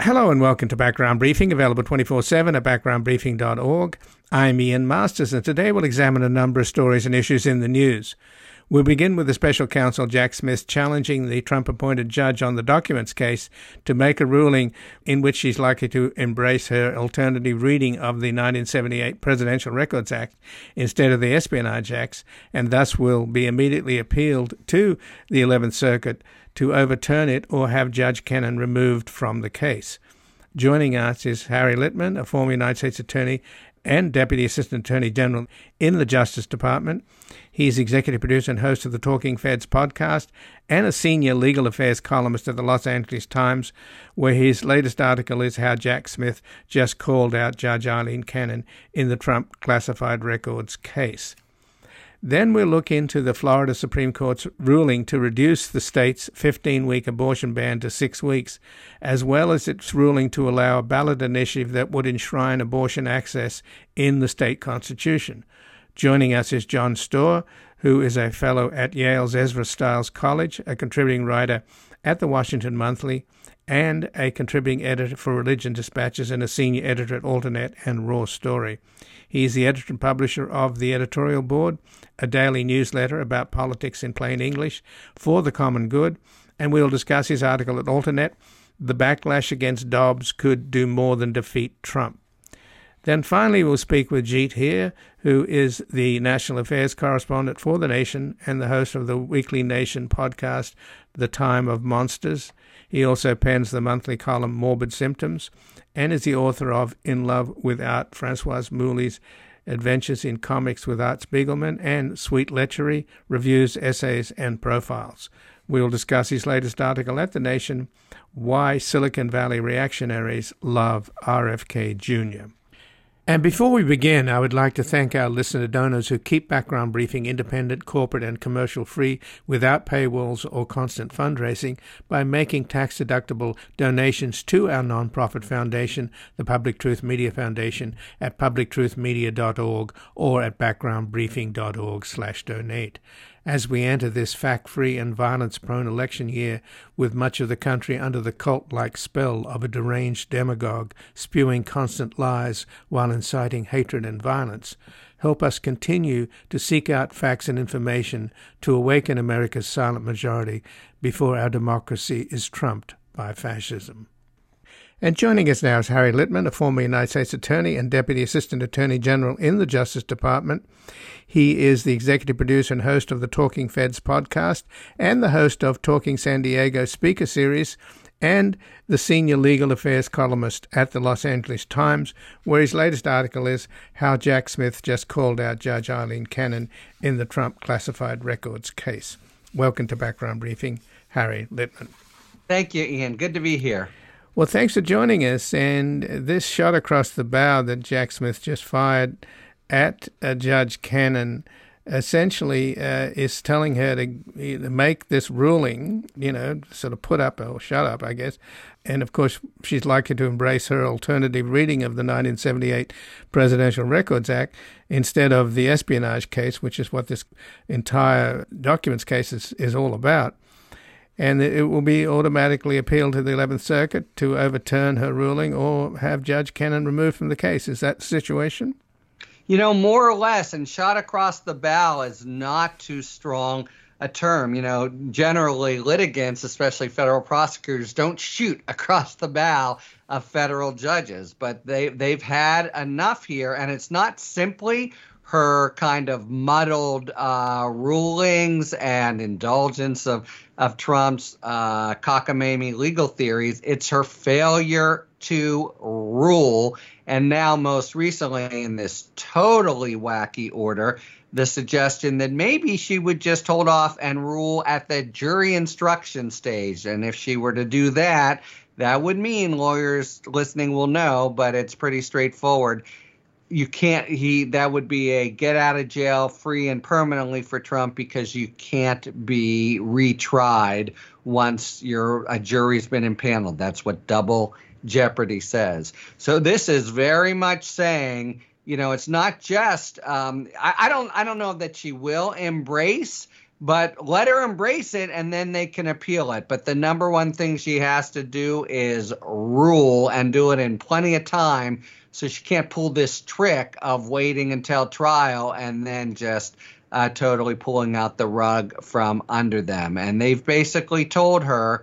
Hello and welcome to Background Briefing, available 24/7 at backgroundbriefing.org. I'm Ian Masters, and today we'll examine a number of stories and issues in the news. We'll begin with the special counsel Jack Smith challenging the Trump-appointed judge on the documents case to make a ruling in which she's likely to embrace her alternative reading of the 1978 Presidential Records Act instead of the Espionage Acts, and thus will be immediately appealed to the 11th Circuit to overturn it or have Judge Kennan removed from the case. Joining us is Harry Litman, a former United States Attorney and Deputy Assistant Attorney General in the Justice Department. He's executive producer and host of the Talking Feds podcast and a senior legal affairs columnist at the Los Angeles Times, where his latest article is how Jack Smith just called out Judge Aileen Cannon in the Trump classified records case. Then we'll look into the Florida Supreme Court's ruling to reduce the state's 15-week abortion ban to 6 weeks, as well as its ruling to allow a ballot initiative that would enshrine abortion access in the state constitution. Joining us is John Storr, who is a fellow at Yale's Ezra Stiles College, a contributing writer at the Washington Monthly, and a contributing editor for Religion Dispatches and a senior editor at Alternet and Raw Story. He is the editor and publisher of The Editorial Board, a daily newsletter about politics in plain English for the common good, and we'll discuss his article at Alternet, The Backlash Against Dobbs Could Do More Than Defeat Trump. Then finally we'll speak with Jeet Heer, who is the national affairs correspondent for The Nation and the host of the weekly Nation podcast, The Time of Monsters. He also pens the monthly column Morbid Symptoms and is the author of In Love with Art, Francoise Mouly's Adventures in Comics with Art Spiegelman, and Sweet Lechery, Reviews, Essays, and Profiles. We'll discuss his latest article at The Nation, Why Silicon Valley Reactionaries Love RFK Jr. And before we begin, I would like to thank our listener donors who keep Background Briefing independent, corporate, and commercial-free without paywalls or constant fundraising by making tax-deductible donations to our nonprofit foundation, the Public Truth Media Foundation, at publictruthmedia.org or at backgroundbriefing.org/donate. As we enter this fact-free and violence-prone election year with much of the country under the cult-like spell of a deranged demagogue spewing constant lies while inciting hatred and violence, help us continue to seek out facts and information to awaken America's silent majority before our democracy is trumped by fascism. And joining us now is Harry Litman, a former United States Attorney and Deputy Assistant Attorney General in the Justice Department. He is the executive producer and host of the Talking Feds podcast and the host of Talking San Diego Speaker Series and the senior legal affairs columnist at the Los Angeles Times, where his latest article is how Jack Smith just called out Judge Aileen Cannon in the Trump classified records case. Welcome to Background Briefing, Harry Litman. Thank you, Ian. Good to be here. Well, thanks for joining us. And this shot across the bow that Jack Smith just fired at Judge Cannon essentially is telling her to make this ruling, sort of put up or shut up, I guess. And, of course, she's likely to embrace her alternative reading of the 1978 Presidential Records Act instead of the espionage case, which is what this entire documents case is all about. And it will be automatically appealed to the 11th Circuit to overturn her ruling or have Judge Cannon removed from the case. Is that the situation? More or less, and shot across the bow is not too strong a term. Generally litigants, especially federal prosecutors, don't shoot across the bow of federal judges, but they've had enough here, and it's not simply her kind of muddled rulings and indulgence of Trump's cockamamie legal theories. It's her failure to rule, and now most recently in this totally wacky order, the suggestion that maybe she would just hold off and rule at the jury instruction stage. And if she were to do that, that would mean, lawyers listening will know, but it's pretty straightforward. That would be a get out of jail free and permanently for Trump, because you can't be retried once a jury's been impaneled. That's what double jeopardy says. So this is very much saying, it's not just, I don't know that she will embrace but let her embrace it and then they can appeal it. But the number one thing she has to do is rule and do it in plenty of time, so she can't pull this trick of waiting until trial and then just totally pulling out the rug from under them. And they've basically told her,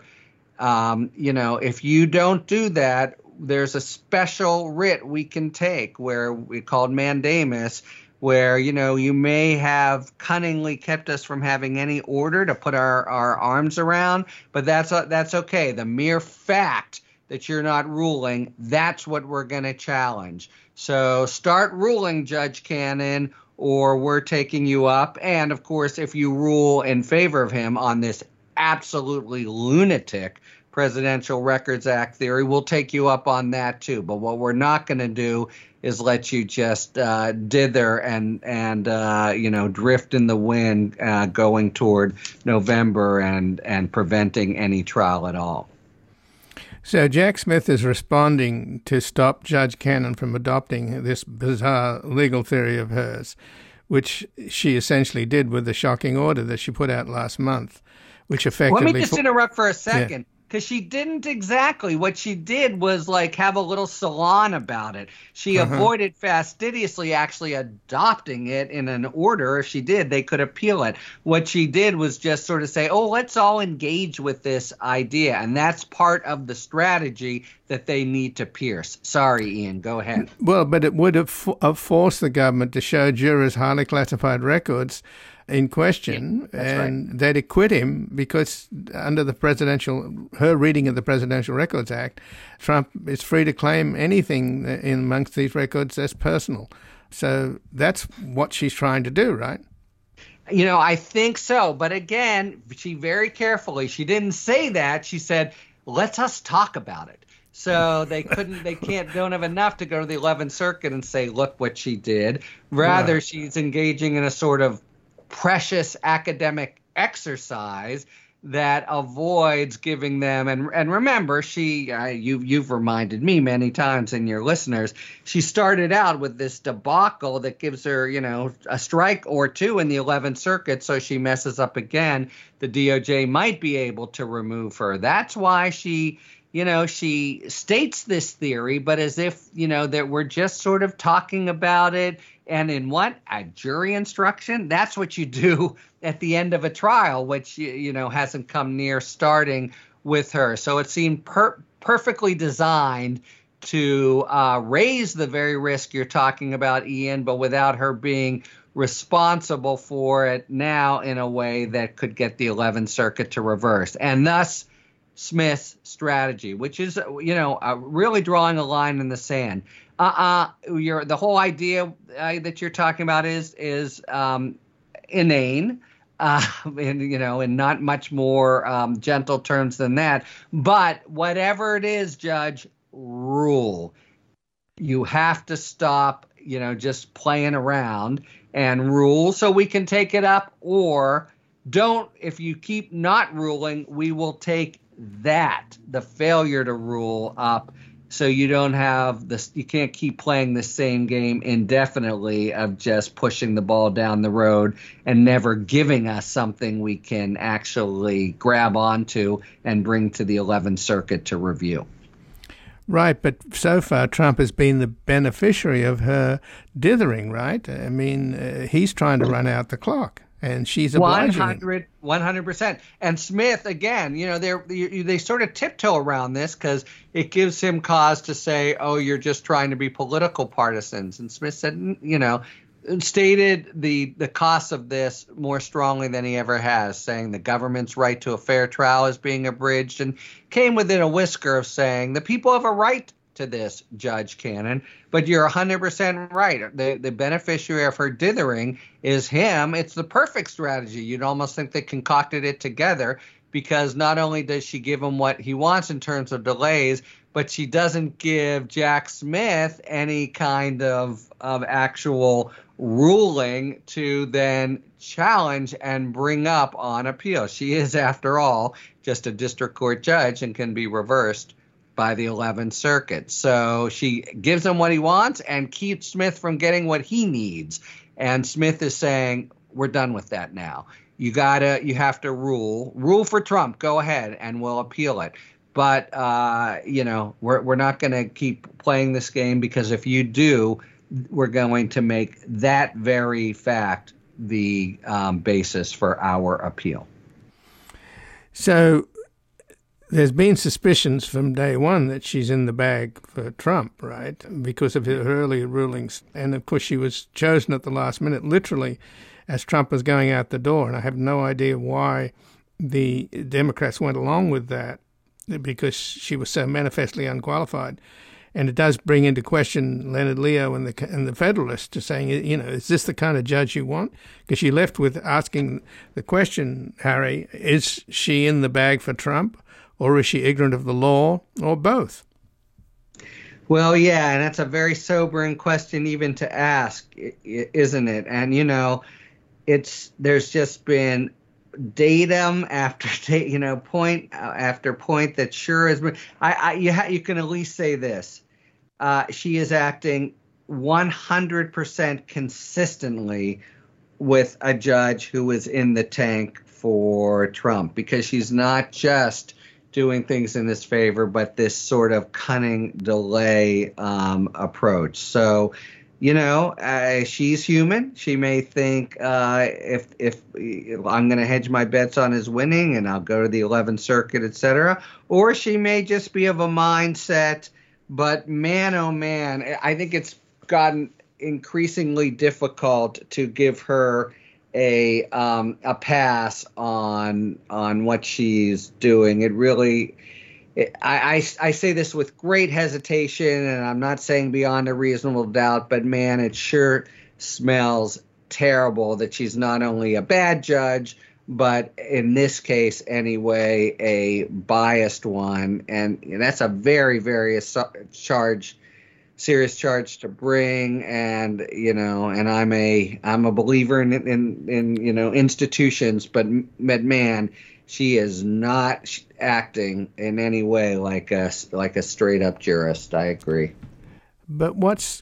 if you don't do that, there's a special writ we can take where we called mandamus, where, you may have cunningly kept us from having any order to put our arms around, but that's okay. The mere fact that you're not ruling, that's what we're going to challenge. So start ruling, Judge Cannon, or we're taking you up. And of course, if you rule in favor of him on this absolutely lunatic Presidential Records Act theory, we'll take you up on that too. But what we're not going to do is let you just dither and drift in the wind going toward November and preventing any trial at all. So Jack Smith is responding to stop Judge Cannon from adopting this bizarre legal theory of hers, which she essentially did with the shocking order that she put out last month, which effectively... Let me just interrupt for a second. Yeah. Because she didn't exactly. What she did was like have a little salon about it. She avoided fastidiously actually adopting it in an order. If she did, they could appeal it. What she did was just sort of say, oh, let's all engage with this idea. And that's part of the strategy that they need to pierce. Sorry, Ian, go ahead. Well, but it would have forced the government to show jurors highly classified records in question, and right. They'd acquit him because under her reading of the Presidential Records Act, Trump is free to claim anything in amongst these records as personal. So that's what she's trying to do, right? I think so. But again, she very carefully, she didn't say that. She said, let us talk about it. So don't have enough to go to the 11th Circuit and say, look what she did. Rather, right. She's engaging in a sort of precious academic exercise that avoids giving them, and remember, you've reminded me many times and your listeners, she started out with this debacle that gives her, a strike or two in the 11th Circuit, so she messes up again. The DOJ might be able to remove her. That's why she states this theory, but as if, that we're just sort of talking about it. And in what? A jury instruction? That's what you do at the end of a trial, which, hasn't come near starting with her. So it seemed perfectly designed to raise the very risk you're talking about, Ian, but without her being responsible for it now in a way that could get the 11th Circuit to reverse. And thus, Smith's strategy, which is, really drawing a line in the sand. The whole idea that you're talking about is inane, and in not much more gentle terms than that. But whatever it is, Judge, rule. You have to stop, just playing around and rule so we can take it up, or don't. If you keep not ruling, we will take the failure to rule up. So you don't have this, you can't keep playing the same game indefinitely of just pushing the ball down the road and never giving us something we can actually grab onto and bring to the 11th Circuit to review. Right, but so far Trump has been the beneficiary of her dithering, right? I mean, he's trying to run out the clock. And she's obliging 100%. And Smith, again, they sort of tiptoe around this because it gives him cause to say, oh, you're just trying to be political partisans. And Smith said, stated the cost of this more strongly than he ever has, saying the government's right to a fair trial is being abridged, and came within a whisker of saying the people have a right to this, Judge Cannon, but you're 100% right. The beneficiary of her dithering is him. It's the perfect strategy. You'd almost think they concocted it together, because not only does she give him what he wants in terms of delays, but she doesn't give Jack Smith any kind of actual ruling to then challenge and bring up on appeal. She is, after all, just a district court judge and can be reversed by the 11th Circuit. So she gives him what he wants and keeps Smith from getting what he needs. And Smith is saying, we're done with that now. you have to rule for Trump. Go ahead, and we'll appeal it. But we're not going to keep playing this game, because if you do, we're going to make that very fact the basis for our appeal. So there's been suspicions from day one that she's in the bag for Trump, right? Because of her earlier rulings. And of course, she was chosen at the last minute, literally, as Trump was going out the door. And I have no idea why the Democrats went along with that, because she was so manifestly unqualified. And it does bring into question Leonard Leo and the Federalists, to saying, is this the kind of judge you want? Because she left with asking the question, Harry, is she in the bag for Trump, or is she ignorant of the law, or both? Well, yeah, and that's a very sobering question even to ask, isn't it? And, there's just been datum after point after point that sure has been. You can at least say this: she is acting 100% consistently with a judge who is in the tank for Trump, because she's not just doing things in his favor, but this sort of cunning delay approach. So, she's human. She may think, if I'm going to hedge my bets on his winning and I'll go to the 11th Circuit, etc. Or she may just be of a mindset. But man, oh man, I think it's gotten increasingly difficult to give her a pass on what she's doing. It really. I say this with great hesitation, and I'm not saying beyond a reasonable doubt, but man, it sure smells terrible that she's not only a bad judge, but in this case anyway, a biased one. And that's a very, very serious charge to bring. And, and I'm a believer in institutions, but man, she is not acting in any way like a straight up jurist. I agree. But what's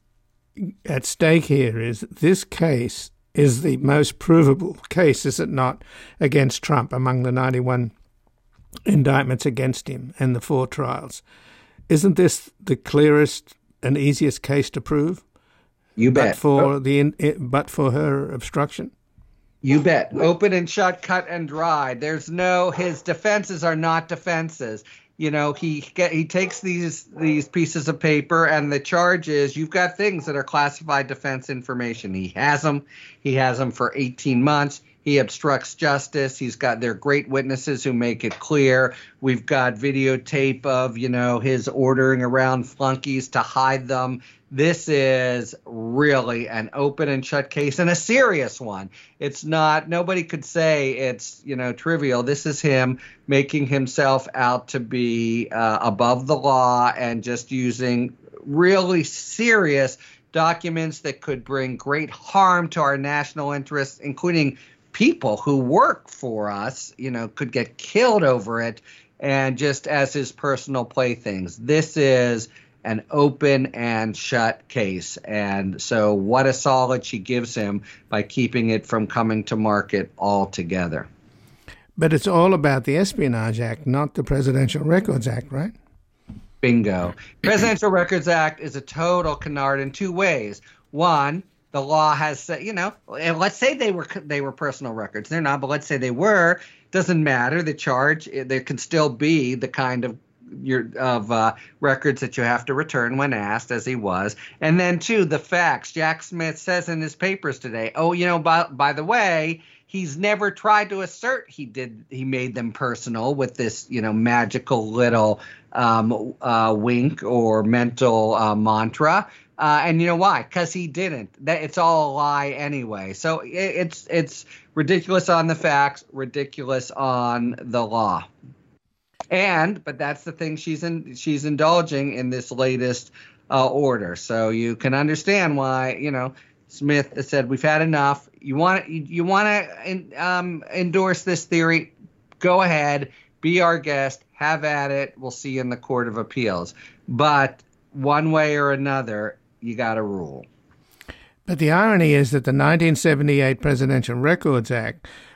at stake here is this case is the most provable case, is it not, against Trump among the 91 indictments against him and the 4 trials. Isn't this the clearest and easiest case to prove? You bet. But for her obstruction? You bet. Open and shut, cut and dry. His defenses are not defenses. He takes these pieces of paper, and the charge is you've got things that are classified defense information. He has them. He has them for 18 months. He obstructs justice. They're great witnesses who make it clear. We've got videotape of, his ordering around flunkies to hide them. This is really an open and shut case, and a serious one. It's not, nobody could say it's, trivial. This is him making himself out to be above the law and just using really serious documents that could bring great harm to our national interests, including people who work for us, could get killed over it, and just as his personal playthings. This is an open and shut case. And so what a solid she gives him by keeping it from coming to market altogether. But it's all about the Espionage Act, not the Presidential Records Act, right? Bingo. Presidential Records Act is a total canard in 2 ways. One, the law has said, and let's say they were personal records. They're not, but let's say they were. Doesn't matter. The charge, there can still be the kind of records that you have to return when asked, as he was. And then 2, the facts. Jack Smith says in his papers today, by the way, he's never tried to assert he made them personal with this, magical little wink or mental mantra. And you know why? Because he didn't. It's all a lie anyway. So it's ridiculous on the facts, ridiculous on the law. But that's the thing, she's indulging in this latest order. So you can understand why, Smith said, we've had enough. You want to endorse this theory? Go ahead, be our guest, have at it. We'll see you in the Court of Appeals. But one way or another, you got to rule. But the irony is that the 1978 Presidential Records Act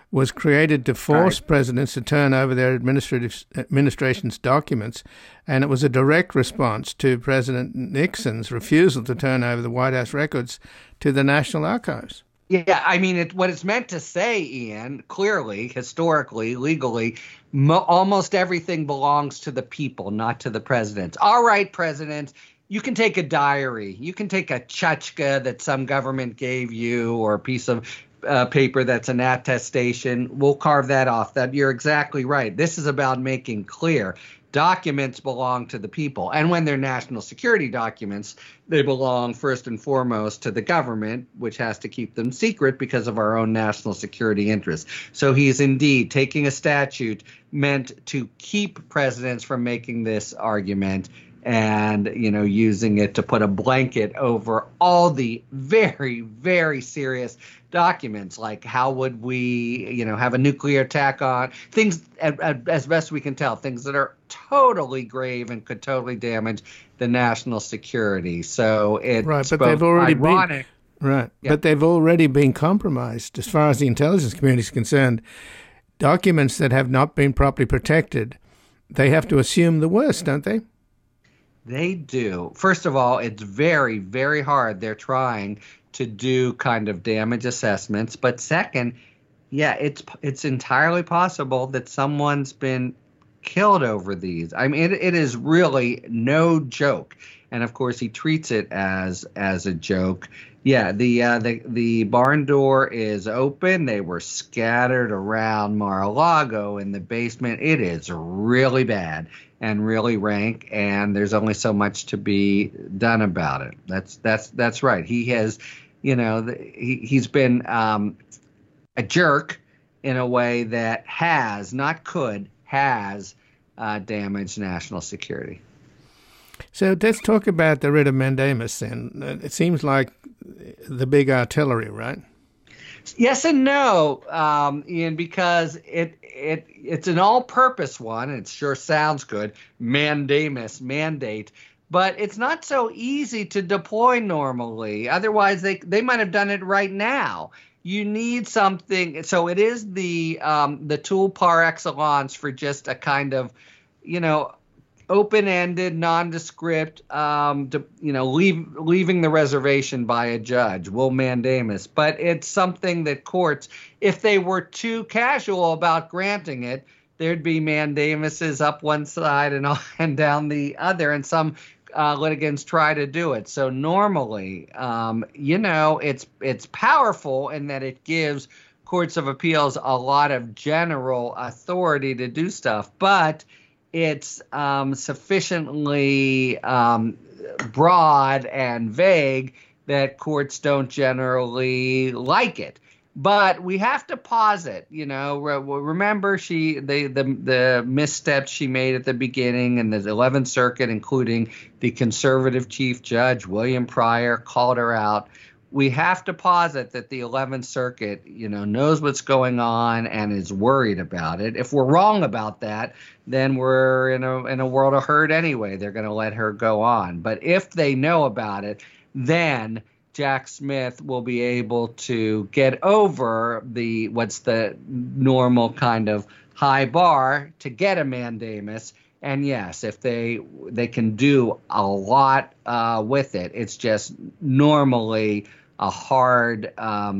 was created to force presidents to turn over their administration's documents, and it was a direct response to President Nixon's refusal to turn over the White House records to the National Archives. Yeah, I mean, what it's meant to say, Ian, clearly, historically, legally, almost everything belongs to the people, not to the presidents. All right, president, you can take a diary. You can take a tchotchke that some government gave you, or a piece of paper that's an attestation. We'll carve that off. That you're exactly right. This is about making clear documents belong to the people. And when they're national security documents, they belong first and foremost to the government, which has to keep them secret because of our own national security interests. So he's indeed taking a statute meant to keep presidents from making this argument and, using it to put a blanket over all the very, very serious documents, like how would we, have a nuclear attack on things, as best we can tell, things that are totally grave and could totally damage the national security. So it's right, but they've already ironic. Right, yeah. But they've already been compromised as far as the intelligence community is concerned. Documents that have not been properly protected, they have to assume the worst, don't they? They do. First of all, it's very, very hard. They're trying to do kind of damage assessments. But second, yeah, it's entirely possible that someone's been killed over these. I mean, it is really no joke. And of course, he treats it as a joke. Yeah, the barn door is open. They were scattered around Mar-a-Lago in the basement. It is really bad and really rank, and there's only so much to be done about it. That's right. He has, he's been a jerk in a way that has, not could, has damaged national security. So let's talk about the writ of mandamus then. It seems like the big artillery, right? Yes and no, Ian, because it's an all-purpose one. It sure sounds good, mandamus, mandate, but it's not so easy to deploy normally. Otherwise, they might have done it right now. You need something. So it is the tool par excellence for just a kind of, open-ended, nondescript, leaving the reservation by a judge, will mandamus. But it's something that courts, if they were too casual about granting it, there'd be mandamuses up one side and down the other, and some litigants try to do it. So normally, it's powerful in that it gives courts of appeals a lot of general authority to do stuff, but it's sufficiently broad and vague that courts don't generally like it. But we have to posit, remember the missteps she made at the beginning in the 11th Circuit, including the conservative chief judge, William Pryor, called her out. We have to posit that the 11th Circuit, knows what's going on and is worried about it. If we're wrong about that, then we're in a world of hurt anyway. They're going to let her go on. But if they know about it, then Jack Smith will be able to get over what's the normal kind of high bar to get a mandamus. And yes, if they can do a lot with it, it's just normally a hard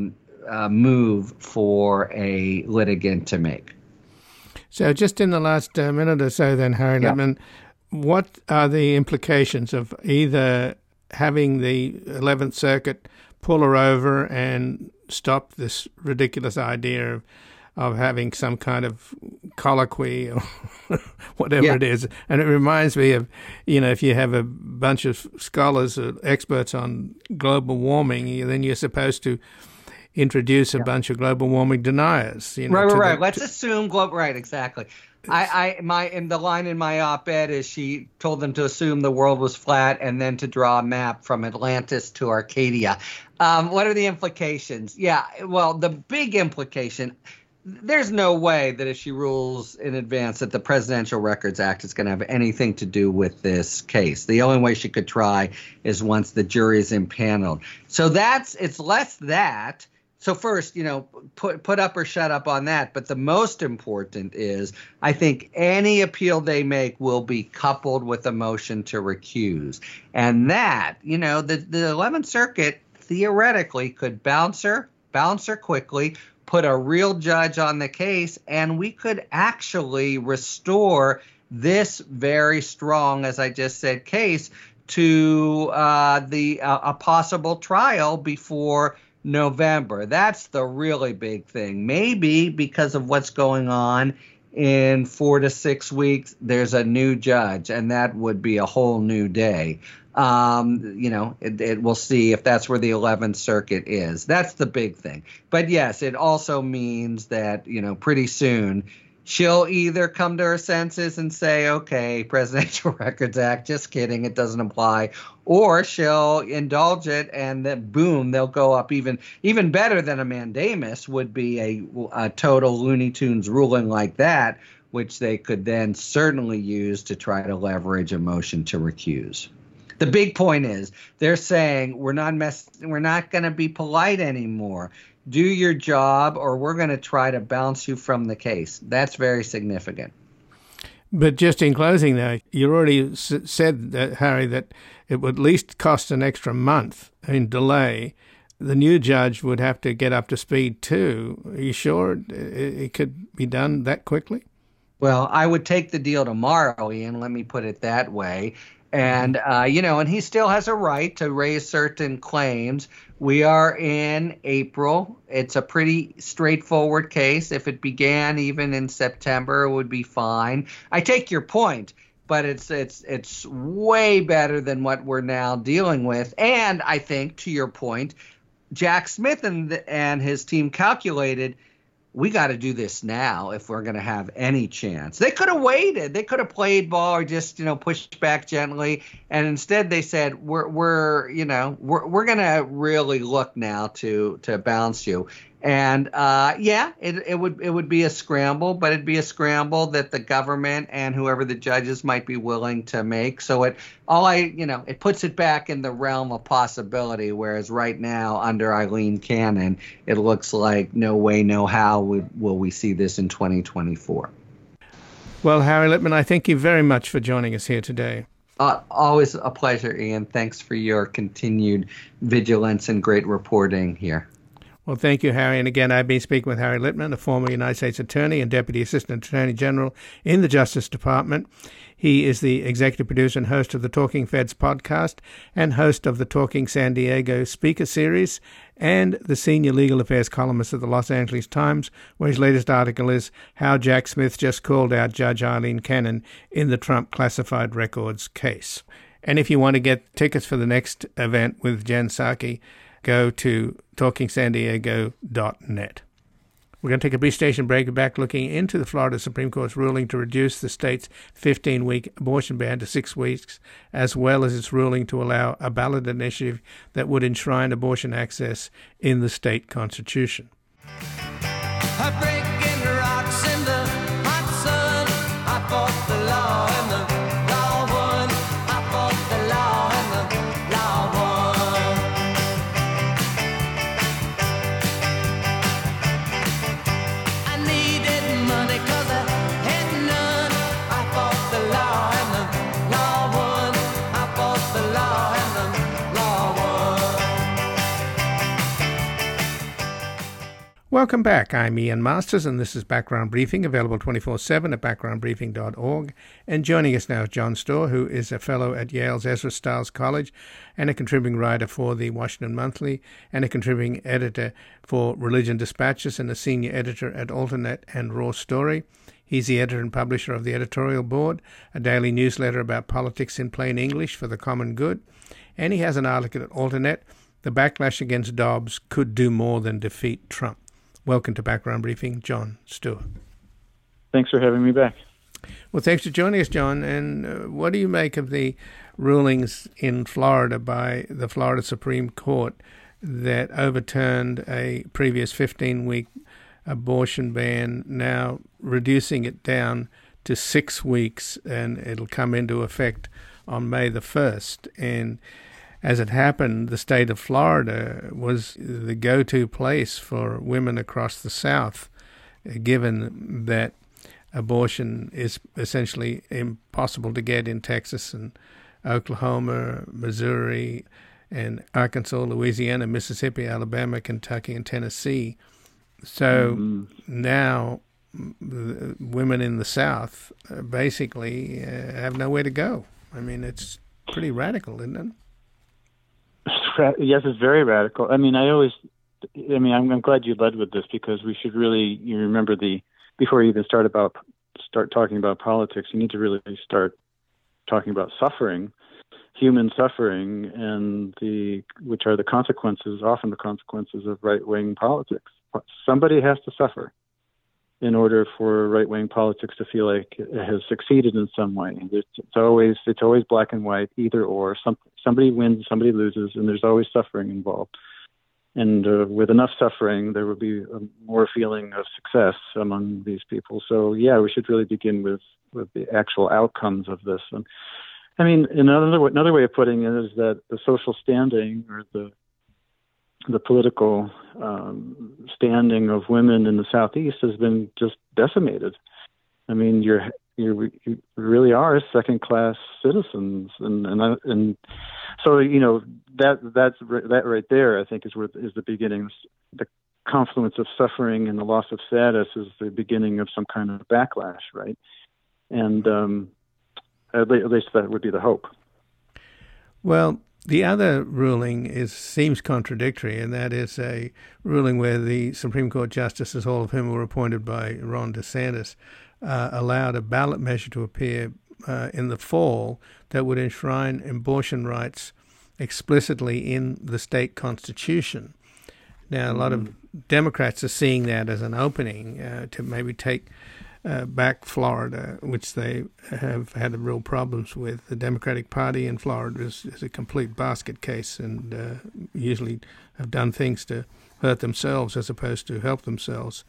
move for a litigant to make. So just in the last minute or so then, Harry Litman, what are the implications of either having the 11th Circuit pull her over and stop this ridiculous idea of having some kind of colloquy or whatever it is? And it reminds me of, if you have a bunch of scholars or experts on global warming, then you're supposed to introduce a bunch of global warming deniers. Right. Let's assume right, exactly. The line in my op-ed is she told them to assume the world was flat and then to draw a map from Atlantis to Arcadia. What are the implications? Yeah, well, the big implication, there's no way that if she rules in advance that the Presidential Records Act is going to have anything to do with this case. The only way she could try is once the jury is impaneled. So it's less that So first, put up or shut up on that. But the most important is, I think any appeal they make will be coupled with a motion to recuse. And that, the 11th Circuit theoretically could bounce her quickly, put a real judge on the case, and we could actually restore this very strong, as I just said, case to a possible trial before November. That's the really big thing. Maybe because of what's going on in 4 to 6 weeks, there's a new judge, and that would be a whole new day. We'll see if that's where the 11th Circuit is. That's the big thing. But yes, it also means that, pretty soon she'll either come to her senses and say, okay, Presidential Records Act, just kidding, it doesn't apply, or she'll indulge it, and then boom, they'll go up. Even better than a mandamus would be a total Looney Tunes ruling like that, which they could then certainly use to try to leverage a motion to recuse. The big point is they're saying we're not going to be polite anymore. Do your job, or we're going to try to bounce you from the case. That's very significant. But just in closing, though, you already said, Harry, that it would at least cost an extra month in delay. The new judge would have to get up to speed too. Are you sure it could be done that quickly? Well, I would take the deal tomorrow, Ian. Let me put it that way. And, and he still has a right to raise certain claims. We are in April. It's a pretty straightforward case. If it began even in September, it would be fine. I take your point, but it's way better than what we're now dealing with. And I think, to your point, Jack Smith and his team calculated, we got to do this now if we're going to have any chance. They could have waited. They could have played ball or just, pushed back gently. And instead they said, we're going to really look now to bounce you. And it would be a scramble, but it'd be a scramble that the government and whoever the judges might be willing to make. So it puts it back in the realm of possibility. Whereas right now, under Eileen Cannon, it looks like no way, no how will we see this in 2024. Well, Harry Litman, I thank you very much for joining us here today. Always a pleasure, Ian. Thanks for your continued vigilance and great reporting here. Well, thank you, Harry. And again, I've been speaking with Harry Litman, a former United States Attorney and Deputy Assistant Attorney General in the Justice Department. He is the executive producer and host of the Talking Feds podcast and host of the Talking San Diego Speaker Series and the senior legal affairs columnist at the Los Angeles Times, where his latest article is How Jack Smith Just Called Out Judge Eileen Cannon in the Trump Classified Records Case. And if you want to get tickets for the next event with Jen Psaki, go to talkingsandiego.net. We're going to take a brief station break. We're back looking into the Florida Supreme Court's ruling to reduce the state's 15-week abortion ban to 6 weeks, as well as its ruling to allow a ballot initiative that would enshrine abortion access in the state constitution. Welcome back. I'm Ian Masters, and this is Background Briefing, available 24/7 at backgroundbriefing.org. And joining us now is John Storr, who is a fellow at Yale's Ezra Stiles College and a contributing writer for the Washington Monthly and a contributing editor for Religion Dispatches and a senior editor at Alternet and Raw Story. He's the editor and publisher of the Editorial Board, a daily newsletter about politics in plain English for the common good. And he has an article at Alternet, The Backlash Against Dobbs Could Do More Than Defeat Trump. Welcome to Background Briefing, John Storr. Thanks for having me back. Well, thanks for joining us, John. And what do you make of the rulings in Florida by the Florida Supreme Court that overturned a previous 15-week abortion ban, now reducing it down to 6 weeks, and it'll come into effect on May the 1st? And as it happened, the state of Florida was the go-to place for women across the South, given that abortion is essentially impossible to get in Texas and Oklahoma, Missouri, and Arkansas, Louisiana, Mississippi, Alabama, Kentucky, and Tennessee. So now women in the South basically have nowhere to go. I mean, it's pretty radical, isn't it? Yes, it's very radical. I'm glad you led with this, because we should really, you remember, before you even start talking about politics, you need to really start talking about suffering, human suffering, and which are the consequences, often the consequences of right-wing politics. Somebody has to suffer in order for right-wing politics to feel like it has succeeded in some way. It's always black and white, either or. Somebody wins, somebody loses, and there's always suffering involved. And with enough suffering, there would be more feeling of success among these people. So, yeah, we should really begin with the actual outcomes of this. And I mean, another way of putting it is that the social standing, or the political standing of women in the Southeast has been just decimated. I mean, you really are second-class citizens, and so that right there, I think, is the beginning. The confluence of suffering and the loss of status is the beginning of some kind of backlash, right? And at least that would be the hope. Well, the other ruling seems contradictory, and that is a ruling where the Supreme Court justices, all of whom were appointed by Ron DeSantis, allowed a ballot measure to appear in the fall that would enshrine abortion rights explicitly in the state constitution. Now, a lot of Democrats are seeing that as an opening to maybe take back Florida, which they have had real problems with. The Democratic Party in Florida is a complete basket case, and usually have done things to hurt themselves as opposed to help themselves.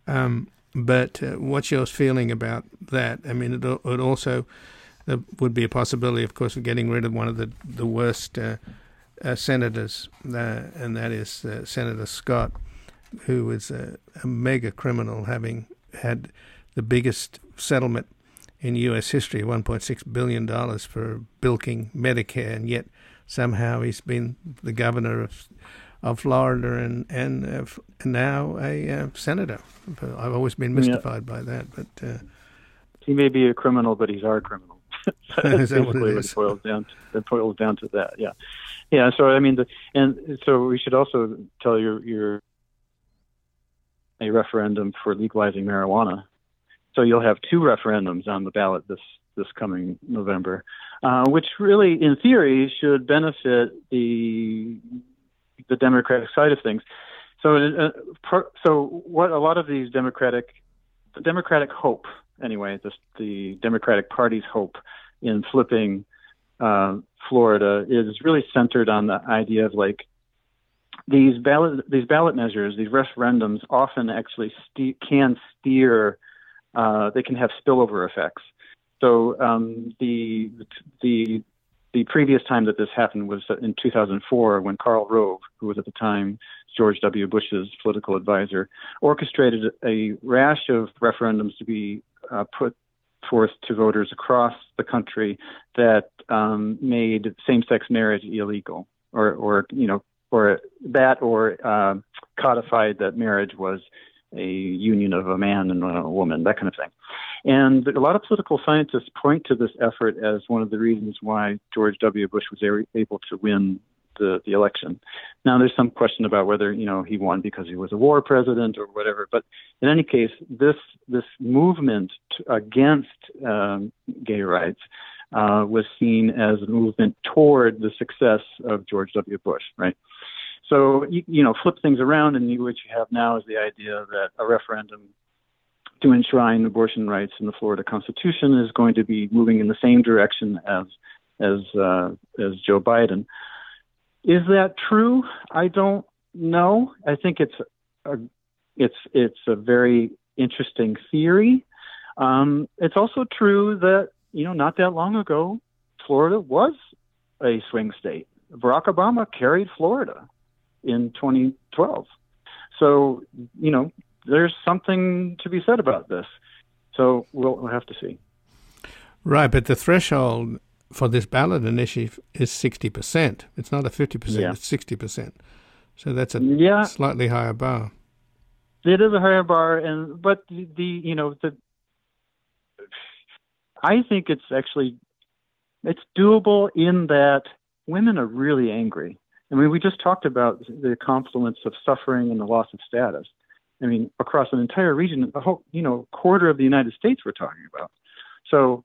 But what's your feeling about that? I mean, it also would be a possibility, of course, of getting rid of one of the worst senators, and that is Senator Scott, who is a mega criminal, having had the biggest settlement in U.S. history, $1.6 billion for bilking Medicare, and yet somehow he's been the governor of Florida and now a senator. I've always been mystified by that. But he may be a criminal, but he's our criminal. Is that what it is? It boils down to that. Yeah. So I mean, so we should also tell you're a referendum for legalizing marijuana. So you'll have two referendums on the ballot this coming November, which really, in theory, should benefit the Democratic side of things. So what a lot of these the Democratic hope, anyway, the Democratic Party's hope in flipping Florida is really centered on the idea of like these ballot measures, these referendums often actually can steer. They can have spillover effects. So the previous time that this happened was in 2004, when Karl Rove, who was at the time George W. Bush's political advisor, orchestrated a rash of referendums to be put forth to voters across the country that made same-sex marriage illegal, or codified that marriage was a union of a man and a woman, that kind of thing. And a lot of political scientists point to this effort as one of the reasons why George W. Bush was able to win the election. Now, there's some question about whether he won because he was a war president or whatever. But in any case, this movement against gay rights was seen as a movement toward the success of George W. Bush, right? So, flip things around, and what you have now is the idea that a referendum to enshrine abortion rights in the Florida Constitution is going to be moving in the same direction as Joe Biden. Is that true? I don't know. I think it's a very interesting theory. It's also true that not that long ago, Florida was a swing state. Barack Obama carried Florida in 2012. So, there's something to be said about this. So we'll have to see. Right, but the threshold for this ballot initiative is 60%. It's not a 50%, it's 60%. So that's a slightly higher bar. It is a higher bar, but I think it's doable in that women are really angry. I mean, we just talked about the confluence of suffering and the loss of status. I mean, across an entire region, a whole, quarter of the United States we're talking about. So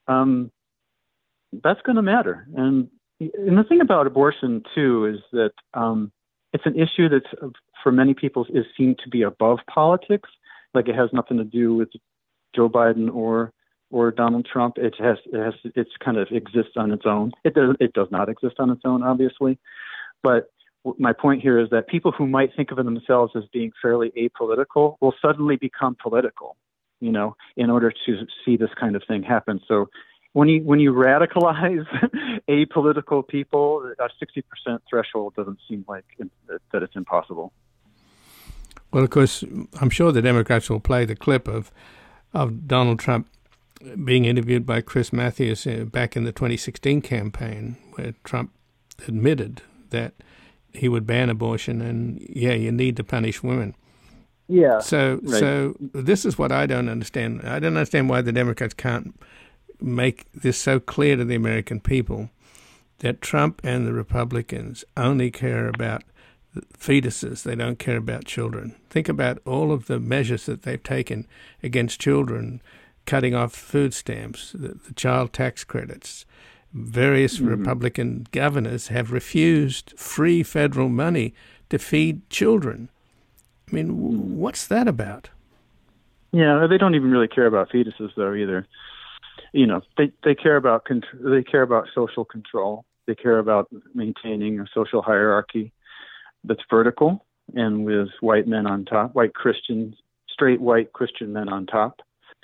that's going to matter. And the thing about abortion, too, is that it's an issue that's, for many people, is seen to be above politics. Like, it has nothing to do with Joe Biden or Donald Trump. It's kind of exists on its own. It does not exist on its own, obviously. But my point here is that people who might think of themselves as being fairly apolitical will suddenly become political, in order to see this kind of thing happen. So when you radicalize apolitical people, a 60% threshold doesn't seem like that it's impossible. Well, of course, I'm sure the Democrats will play the clip of Donald Trump being interviewed by Chris Matthews back in the 2016 campaign, where Trump admitted that he would ban abortion, and you need to punish women. Yeah. So this is what I don't understand. I don't understand why the Democrats can't make this so clear to the American people that Trump and the Republicans only care about fetuses. They don't care about children. Think about all of the measures that they've taken against children, cutting off food stamps, the child tax credits. Various Republican governors have refused free federal money to feed children. I mean, what's that about? Yeah, they don't even really care about fetuses, though, either. They care about social control. They care about maintaining a social hierarchy that's vertical and with white men on top, straight white Christian men on top.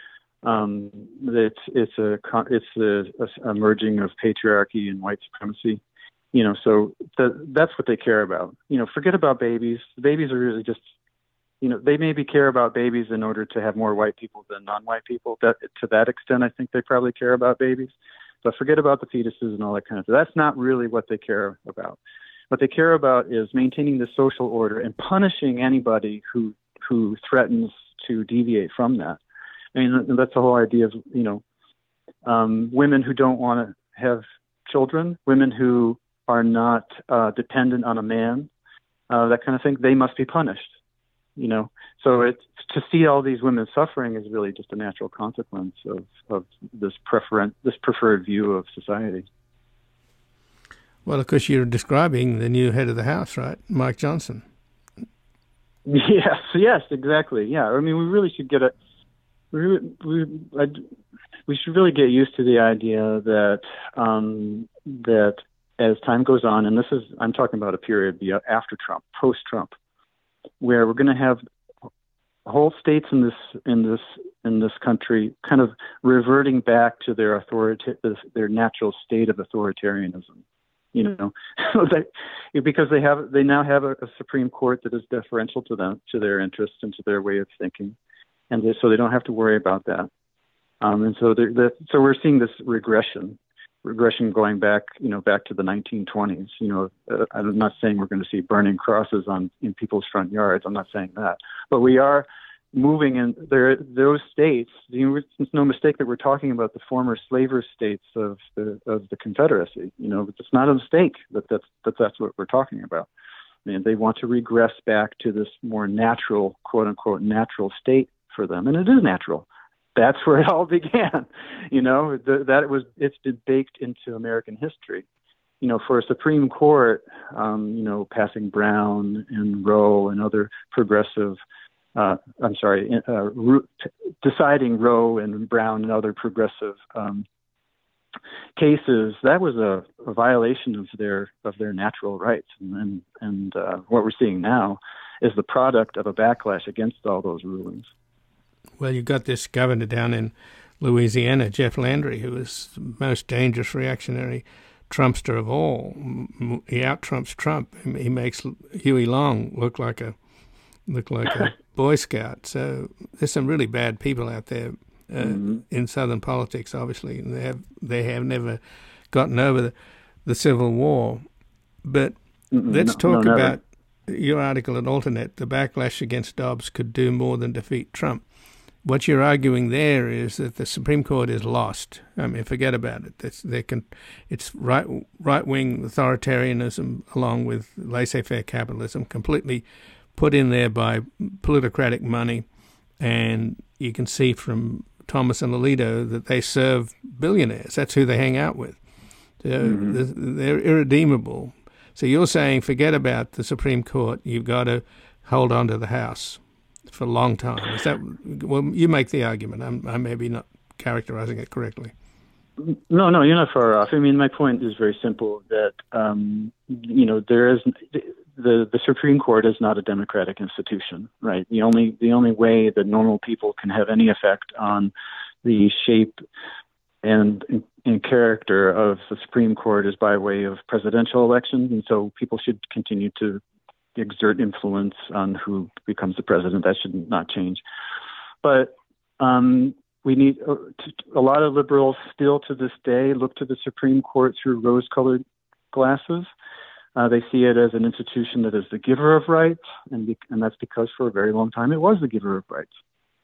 It's a merging of patriarchy and white supremacy. So that's what they care about. Forget about babies. Babies are really just, they maybe care about babies in order to have more white people than non-white people. To that extent, I think they probably care about babies. But forget about the fetuses and all that kind of stuff. That's not really what they care about. What they care about is maintaining the social order and punishing anybody who threatens to deviate from that. I mean, that's the whole idea of, women who don't want to have children, women who are not dependent on a man, that kind of thing, they must be punished, So to see all these women suffering is really just a natural consequence of this preferred view of society. Well, of course, you're describing the new head of the House, right? Mike Johnson. Yes, exactly. Yeah, I mean, we really should get we should really get used to the idea that that as time goes on, and I'm talking about a period after Trump, post-Trump, where we're going to have whole states in this country kind of reverting back to their natural state of authoritarianism. Because they now have a Supreme Court that is deferential to them, to their interests and to their way of thinking. And so they don't have to worry about that. And so we're seeing this regression going back to the 1920s. I'm not saying we're going to see burning crosses in people's front yards. I'm not saying that, but we are moving in those states. It's no mistake that we're talking about the former slaver states of the Confederacy. It's not a mistake that's what we're talking about. I mean, they want to regress back to this more natural, quote unquote, natural state for them, and it is natural. That's where it all began. It's been baked into American history. For a Supreme Court, passing Brown and Roe and other progressive, deciding Roe and Brown and other progressive cases, that was a violation of their natural rights. And what we're seeing now is the product of a backlash against all those rulings. Well, you've got this governor down in Louisiana, Jeff Landry, who is the most dangerous reactionary Trumpster of all. He out-Trumps Trump. He makes Huey Long look like a Boy Scout. So there's some really bad people out there in Southern politics, obviously, and they have never gotten over the Civil War. But let's talk about your article at Alternet. The backlash against Dobbs could do more than defeat Trump. What you're arguing there is that the Supreme Court is lost. I mean, forget about it. It's right-wing authoritarianism along with laissez-faire capitalism completely put in there by plutocratic money. And you can see from Thomas and Alito that they serve billionaires. That's who they hang out with. They're irredeemable. So you're saying forget about the Supreme Court. You've got to hold on to the House for a long time. Is that, well, you make the argument. I may be not characterizing it correctly. No, you're not far off. I mean, my point is very simple, that, there is the Supreme Court is not a democratic institution, right? The only way that normal people can have any effect on the shape and character of the Supreme Court is by way of presidential elections, and so people should continue to exert influence on who becomes the president. That should not change. But we need a lot of liberals still to this day look to the Supreme Court through rose-colored glasses. They see it as an institution that is the giver of rights, and that's because for a very long time it was the giver of rights.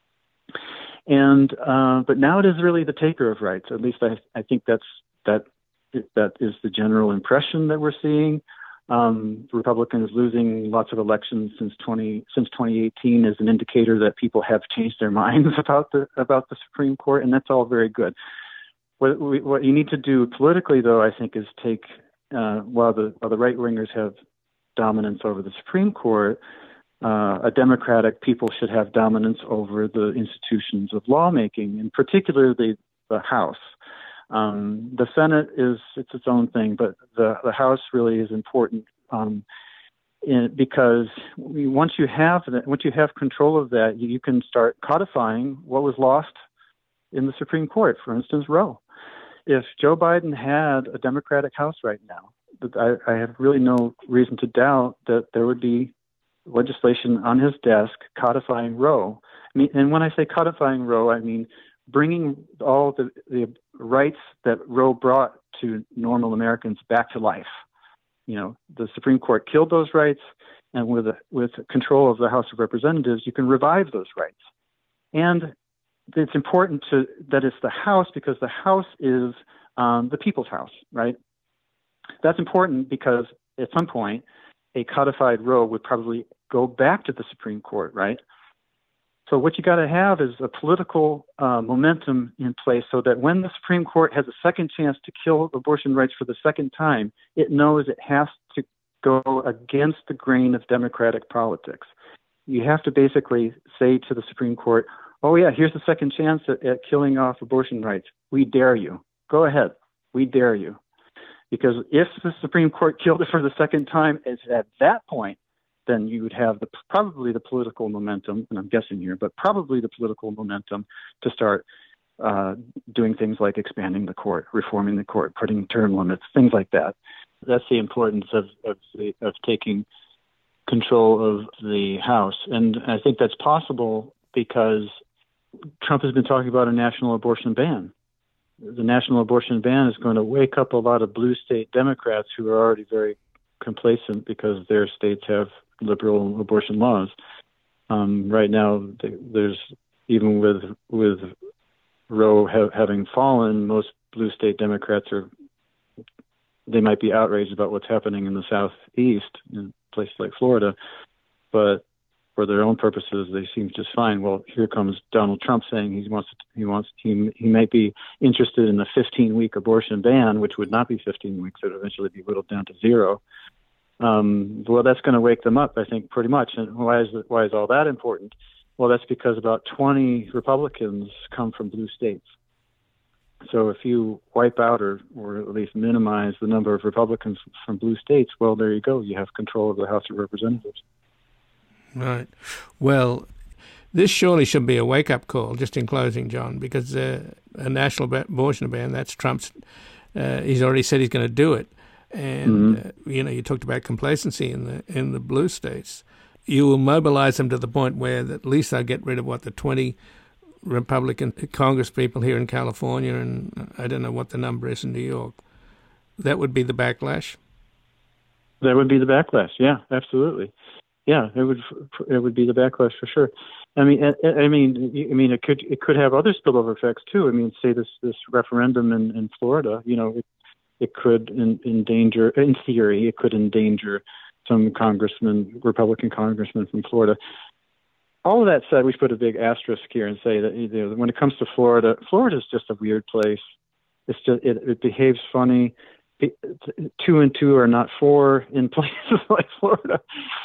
And but now it is really the taker of rights. At least I think that is the general impression that we're seeing. Republicans losing lots of elections since 2018 is an indicator that people have changed their minds about the Supreme Court, and that's all very good. What you need to do politically, though, I think, is take while the right wingers have dominance over the Supreme Court, a democratic people should have dominance over the institutions of lawmaking, and particularly the House. The Senate it's its own thing, but the House really is important because once you have control of that, you can start codifying what was lost in the Supreme Court. For instance, Roe. If Joe Biden had a Democratic House right now, I have really no reason to doubt that there would be legislation on his desk codifying Roe. I mean, and when I say codifying Roe, I mean bringing all the rights that Roe brought to normal Americans back to life. The Supreme Court killed those rights, and with control of the House of Representatives, you can revive those rights. And it's important that it's the House, because the House is the people's house, right? That's important because at some point, a codified Roe would probably go back to the Supreme Court, right? So what you got to have is a political momentum in place so that when the Supreme Court has a second chance to kill abortion rights for the second time, it knows it has to go against the grain of democratic politics. You have to basically say to the Supreme Court, oh yeah, here's the second chance at killing off abortion rights. We dare you. Go ahead. We dare you. Because if the Supreme Court killed it for the second time, it's at that point, then you would have probably the political momentum, and I'm guessing here, but probably the political momentum to start doing things like expanding the court, reforming the court, putting term limits, things like that. That's the importance of taking control of the House. And I think that's possible because Trump has been talking about a national abortion ban. The national abortion ban is going to wake up a lot of blue state Democrats who are already very complacent because their states have liberal abortion laws. Right now, there's even with Roe having fallen, most blue state Democrats they might be outraged about what's happening in the Southeast, in places like Florida, but for their own purposes, they seem just fine. Well, here comes Donald Trump saying he might be interested in a 15-week abortion ban, which would not be 15 weeks; it would eventually be whittled down to 0. Well, that's going to wake them up, I think, pretty much. And why is all that important? Well, that's because about 20 Republicans come from blue states. So if you wipe out or at least minimize the number of Republicans from blue states, well, there you go. You have control of the House of Representatives. Right. Well, this surely should be a wake-up call, just in closing, John, because a national abortion ban, that's Trump's He's already said he's going to do it. And, you talked about complacency in the blue states. You will mobilize them to the point where at least they'll get rid of, the 20 Republican Congress people here in California, and I don't know what the number is in New York. That would be the backlash? That would be the backlash, yeah, absolutely. Yeah, it would be the backlash for sure. I mean, it could have other spillover effects too. I mean, say this referendum in Florida, it could endanger, in theory, it could endanger some Republican congressmen from Florida. All of that said, we should put a big asterisk here and say that when it comes to Florida, Florida is just a weird place. It's just it behaves funny. 2 and 2 are not 4 in places like Florida.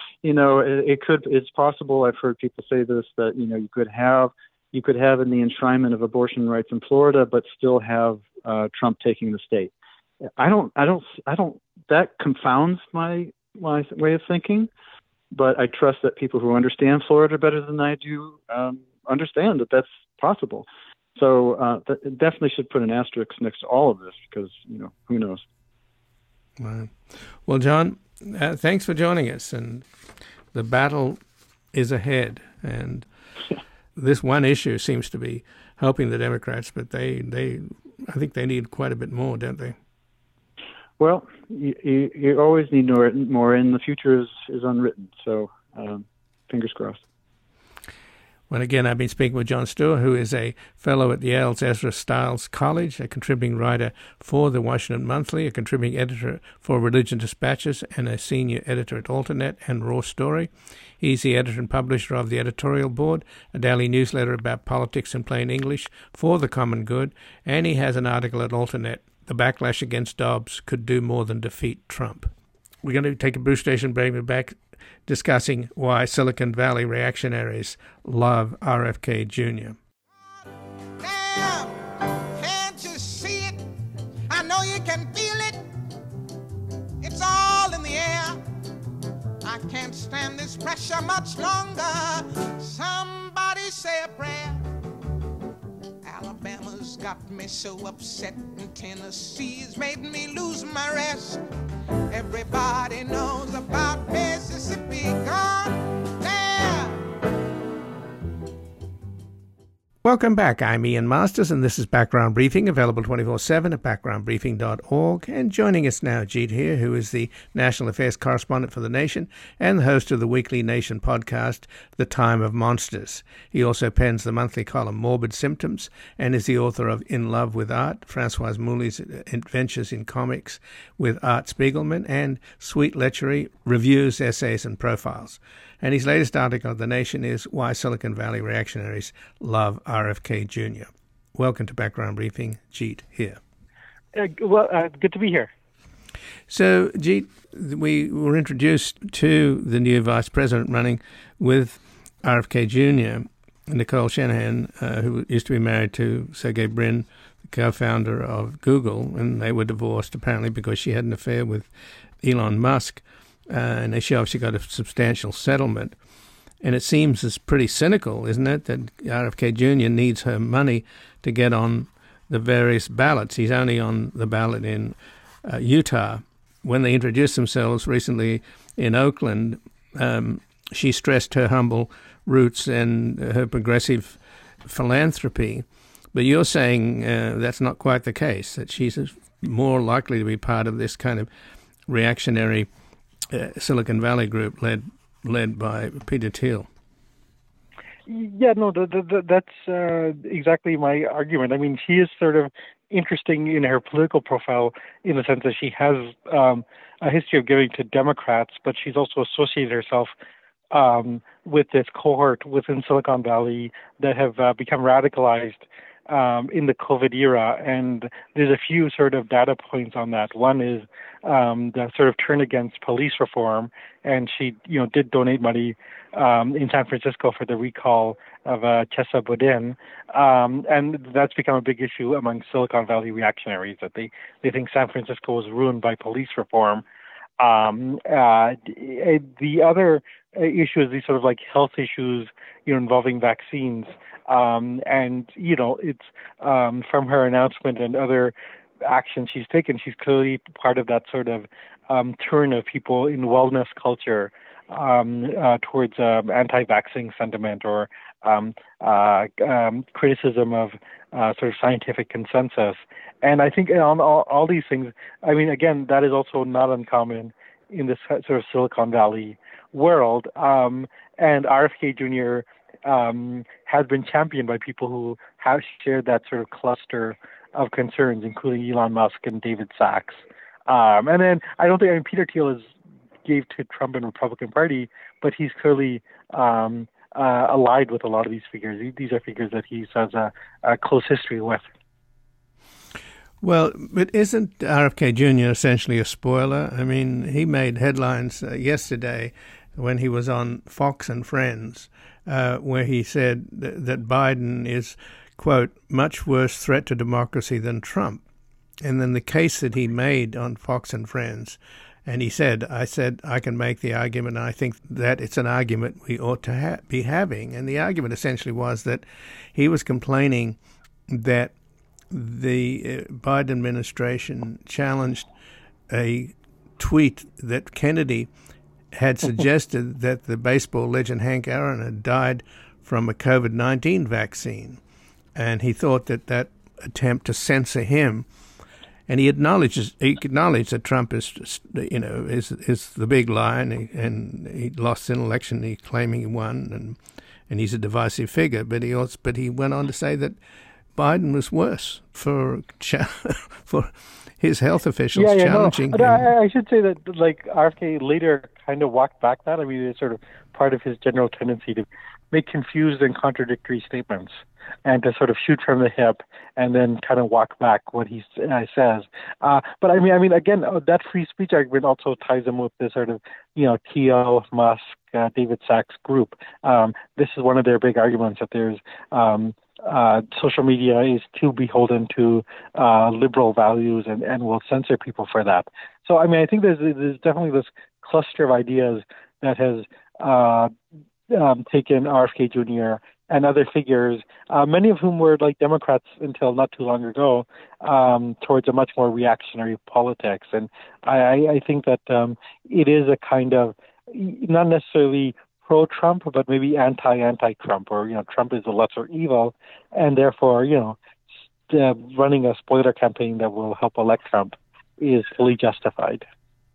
It's possible. I've heard people say this, that you could have in the enshrinement of abortion rights in Florida, but still have Trump taking the state. I don't. That confounds my way of thinking, but I trust that people who understand Florida better than I do understand that that's possible. So definitely should put an asterisk next to all of this because who knows. Wow. Well, John, thanks for joining us. And the battle is ahead. And this one issue seems to be helping the Democrats, but I think they need quite a bit more, don't they? Well, you always need more, and the future is unwritten. So fingers crossed. Well, again, I've been speaking with Jon Steuer, who is a fellow at Yale's Ezra Stiles College, a contributing writer for the Washington Monthly, a contributing editor for Religion Dispatches, and a senior editor at Alternet and Raw Story. He's the editor and publisher of The Editorial Board, a daily newsletter about politics in plain English for the common good, and he has an article at Alternet, The Backlash Against Dobbs Could Do More Than Defeat Trump. We're going to take a Bruce Station break. We're back discussing why Silicon Valley reactionaries love RFK Jr. Now, can't you see it? I know you can feel it. It's all in the air. I can't stand this pressure much longer. Somebody say a prayer. Alabama's got me so upset, and Tennessee's made me lose my rest. Everybody knows about Mississippi gone there. Welcome back. I'm Ian Masters, and this is Background Briefing, available 24/7 at backgroundbriefing.org. And joining us now, Jeet Heer, who is the National Affairs Correspondent for The Nation and the host of the weekly Nation podcast, The Time of Monsters. He also pens the monthly column Morbid Symptoms and is the author of In Love with Art, Françoise Mouly's Adventures in Comics with Art Spiegelman, and Sweet Lechery, Reviews, Essays, and Profiles. And his latest article at The Nation is Why Silicon Valley Reactionaries Love RFK Jr. Welcome to Background Briefing, Jeet Heer. Good to be here. So, Jeet, we were introduced to the new vice president running with RFK Jr., Nicole Shanahan, who used to be married to Sergey Brin, the co-founder of Google, and they were divorced apparently because she had an affair with Elon Musk. And she obviously got a substantial settlement. And it seems it's pretty cynical, isn't it, that RFK Jr. needs her money to get on the various ballots. He's only on the ballot in Utah. When they introduced themselves recently in Oakland, she stressed her humble roots and her progressive philanthropy. But you're saying that's not quite the case, that she's more likely to be part of this kind of reactionary Silicon Valley group led by Peter Thiel. Yeah, no, that's exactly my argument. I mean, she is sort of interesting in her political profile in the sense that she has a history of giving to Democrats, but she's also associated herself with this cohort within Silicon Valley that have become radicalized in the COVID era. And there's a few sort of data points on that. One is the sort of turn against police reform, and she, did donate money in San Francisco for the recall of Chesa Boudin, and that's become a big issue among Silicon Valley reactionaries, that they think San Francisco was ruined by police reform. The other issue is these sort of like health issues, involving vaccines, and it's from her announcement and other action she's taken. She's clearly part of that sort of turn of people in wellness culture towards anti-vaxxing sentiment or criticism of sort of scientific consensus. And I think on all these things, I mean, again, that is also not uncommon in this sort of Silicon Valley world. And RFK Jr. Has been championed by people who have shared that sort of cluster of concerns, including Elon Musk and David Sachs. And then Peter Thiel gave to Trump and Republican Party, but he's clearly allied with a lot of these figures. These are figures that he has a close history with. Well, but isn't RFK Jr. essentially a spoiler? I mean, he made headlines yesterday when he was on Fox and Friends, where he said that Biden is, quote, much worse threat to democracy than Trump. And then the case that he made on Fox and Friends, and he said, I can make the argument, and I think that it's an argument we ought to be having. And the argument essentially was that he was complaining that the Biden administration challenged a tweet that Kennedy had suggested that the baseball legend Hank Aaron had died from a COVID-19 vaccine. And he thought that attempt to censor him, and he acknowledged that Trump is the big lie, and he lost an election, he claiming he won, and he's a divisive figure. But he went on to say that Biden was worse for his health officials challenging him. I should say that RFK later kind of walked back that. I mean, it's sort of part of his general tendency to make confused and contradictory statements and to sort of shoot from the hip and then kind of walk back what he says. But I mean, again, that free speech argument also ties him with this sort of, Thiel, Musk, David Sachs group. This is one of their big arguments, that there's social media is too beholden to liberal values and will censor people for that. So, I mean, I think there's definitely this cluster of ideas that has taken RFK Jr. and other figures, many of whom were like Democrats until not too long ago, towards a much more reactionary politics. And I think that it is a kind of, not necessarily pro-Trump, but maybe anti-Trump, or, Trump is the lesser evil, and therefore, running a spoiler campaign that will help elect Trump is fully justified.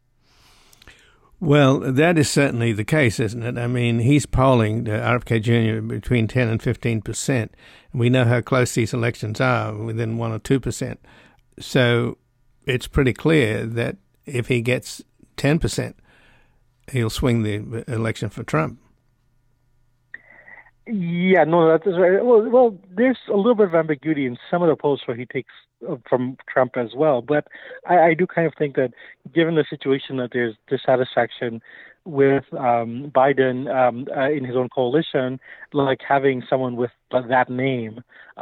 Well, that is certainly the case, isn't it? I mean, he's polling RFK Jr. between 10 and 15%. We know how close these elections are, within 1 or 2%. So it's pretty clear that if he gets 10%, he'll swing the election for Trump. Yeah, no, that's right. Well, there's a little bit of ambiguity in some of the polls where he takes from Trump as well. But I do kind of think that given the situation that there's dissatisfaction with Biden in his own coalition, like having someone with that name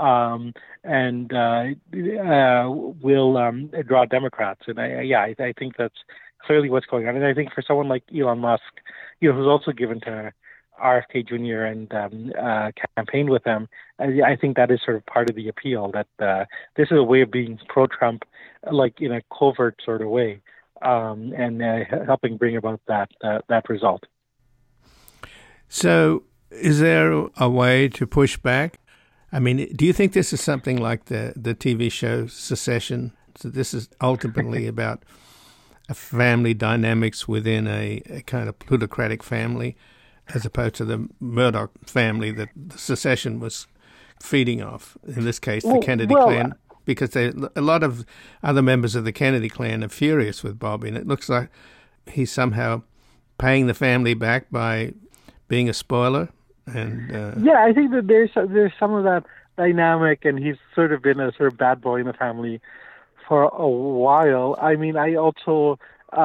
will draw Democrats. And I think that's clearly what's going on. And I think for someone like Elon Musk, who's also given to RFK Jr. and campaigned with him, I think that is sort of part of the appeal, that this is a way of being pro-Trump, like in a covert sort of way, and helping bring about that result. So is there a way to push back? I mean, do you think this is something like the TV show Succession? So this is ultimately about a family dynamics within a kind of plutocratic family, as opposed to the Murdoch family that the Succession was feeding off, in this case, the Kennedy clan, because a lot of other members of the Kennedy clan are furious with Bobby, and it looks like he's somehow paying the family back by being a spoiler. And I think that there's some of that dynamic, and he's sort of been a sort of bad boy in the family for a while. I mean, I also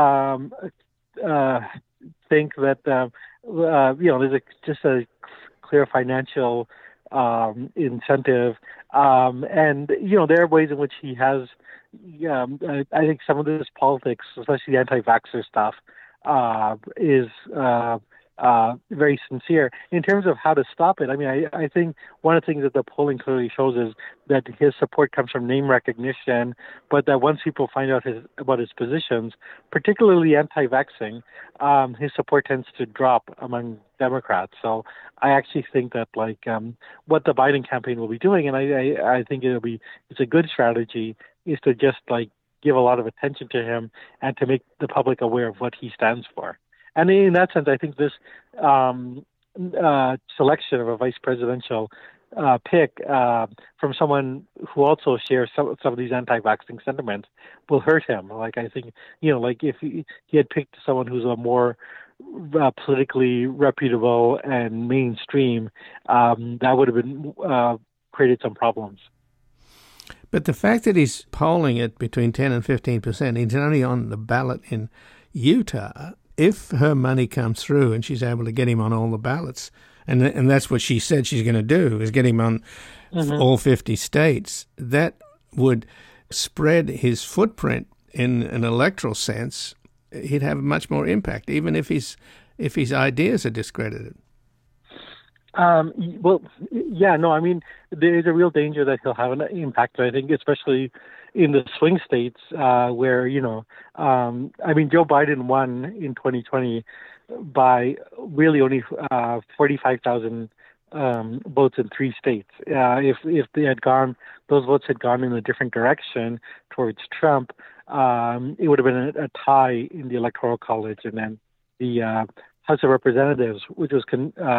think that there's just a clear financial incentive, and there are ways in which he has. I think some of this politics, especially the anti-vaxxer stuff, is very sincere. In terms of how to stop it, I mean, I think one of the things that the polling clearly shows is that his support comes from name recognition, but that once people find out about his positions, particularly anti-vaxxing, his support tends to drop among Democrats. So I actually think that what the Biden campaign will be doing, and I think it's a good strategy, is to just give a lot of attention to him and to make the public aware of what he stands for. And in that sense, I think this selection of a vice presidential pick from someone who also shares some of these anti-vaxxing sentiments will hurt him. I think, if he had picked someone who's a more politically reputable and mainstream, that would have been created some problems. But the fact that he's polling at between 10 and 15%, he's only on the ballot in Utah. If her money comes through and she's able to get him on all the ballots, and that's what she said she's going to do, is get him on all 50 states, that would spread his footprint in an electoral sense. He'd have much more impact, even if his ideas are discredited. I mean, there is a real danger that he'll have an impact, I think, especially in the swing states where, Joe Biden won in 2020 by really only 45,000 votes in 3 states. If those votes had gone in a different direction towards Trump, it would have been a tie in the Electoral College, and then the House of Representatives, which was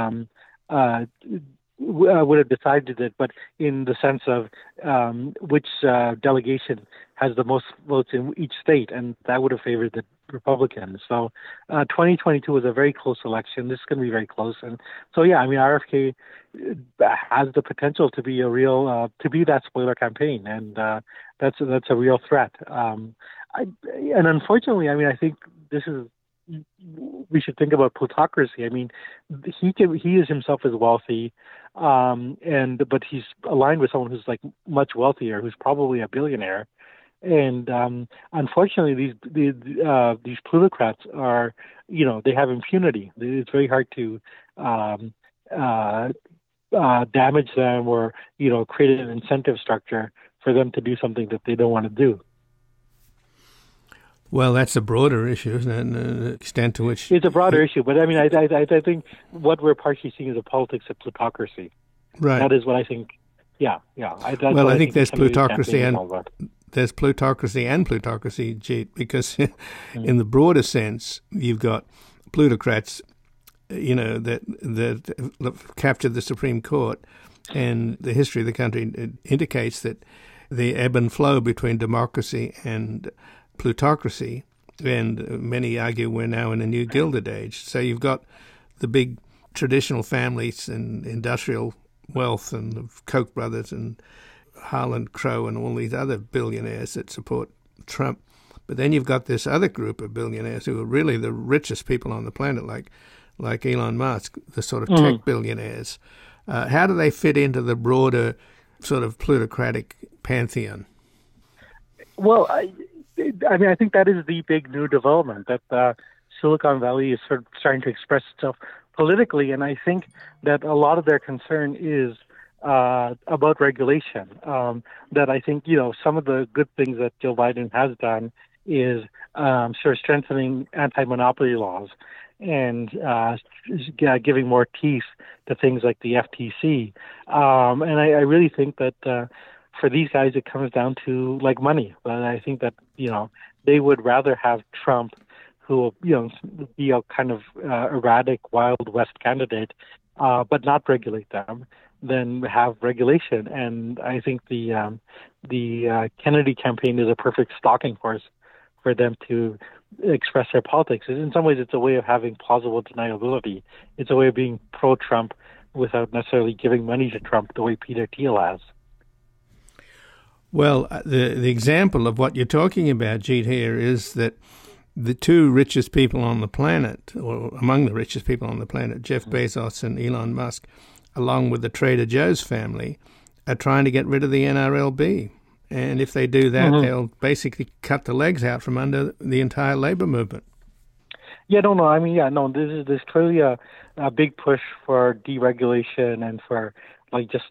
would have decided it, but in the sense of which delegation has the most votes in each state, and that would have favored the Republicans. So 2022 was a very close election. This is going to be very close. And so, RFK has the potential to be to be that spoiler campaign, and that's a real threat. And unfortunately, I think we should think about plutocracy. I mean, he is himself is wealthy, but he's aligned with someone who's much wealthier, who's probably a billionaire. And unfortunately, these plutocrats are, they have impunity. It's very hard to damage them or create an incentive structure for them to do something that they don't want to do. Well, that's a broader issue, isn't it? The extent to which it's a broader issue, but I think what we're partially seeing is a politics of plutocracy. Right. That is what I think. Yeah. I think there's plutocracy there's plutocracy and plutocracy, Jeet, because in the broader sense, you've got plutocrats, that captured the Supreme Court, and the history of the country indicates that the ebb and flow between democracy and plutocracy, and many argue we're now in a new Gilded Age. So you've got the big traditional families and industrial wealth and the Koch brothers and Harlan Crow and all these other billionaires that support Trump. But then you've got this other group of billionaires who are really the richest people on the planet, like Elon Musk, the sort of tech billionaires. How do they fit into the broader sort of plutocratic pantheon? Well, I think that is the big new development, that Silicon Valley is sort of starting to express itself politically, and I think that a lot of their concern is about regulation. That I think, some of the good things that Joe Biden has done is sort of strengthening anti-monopoly laws and giving more teeth to things like the FTC. And I really think that for these guys, it comes down to money. But I think that, they would rather have Trump, who will, be a kind of erratic Wild West candidate, but not regulate them, than have regulation. And I think the Kennedy campaign is a perfect stalking horse for them to express their politics. In some ways, it's a way of having plausible deniability. It's a way of being pro-Trump without necessarily giving money to Trump the way Peter Thiel has. Well, the example of what you're talking about, Jeet, here is that the two richest people on the planet, or among the richest people on the planet, Jeff Bezos and Elon Musk, along with the Trader Joe's family, are trying to get rid of the NRLB. And if they do that, they'll basically cut the legs out from under the entire labor movement. Yeah, no. I mean, yeah, no. There's clearly a big push for deregulation and for like just